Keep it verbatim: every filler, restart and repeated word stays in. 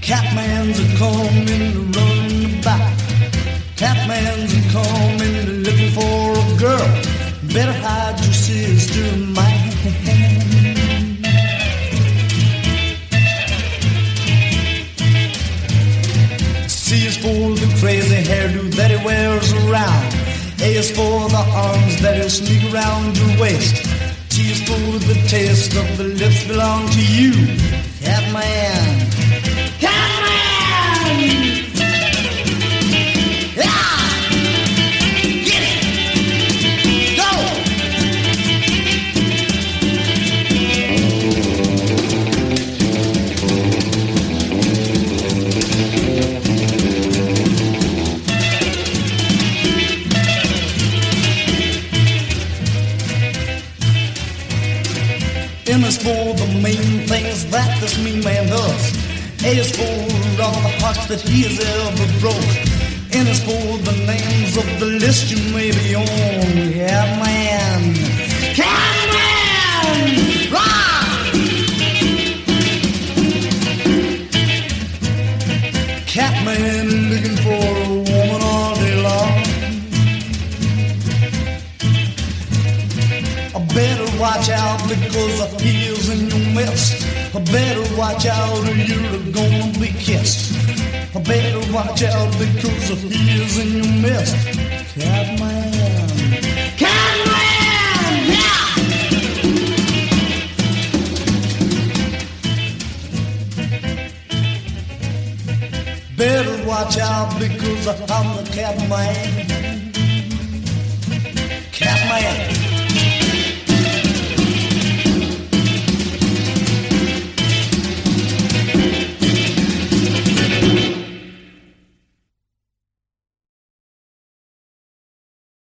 Catman's a coming, running back. Catman's a coming, looking for a girl. Better hide your sister, man. C is for the crazy hairdo that he wears around. A is for the arms that he sneak around your waist. T is for the taste of the lips belong to you. Catman. Catman! Yeah! Get it! Go! M is for the main things that this mean man does. A is for all the hearts that he has ever broke. N is for the names of the list you may be on. Catman. Catman! Rock! Catman looking for a woman all day long. Better watch out because he is in your midst. Better watch out or you're gonna be kissed. Better watch out because he is in your midst. Catman. Catman! Yeah! Better watch out because I'm the Catman. Catman.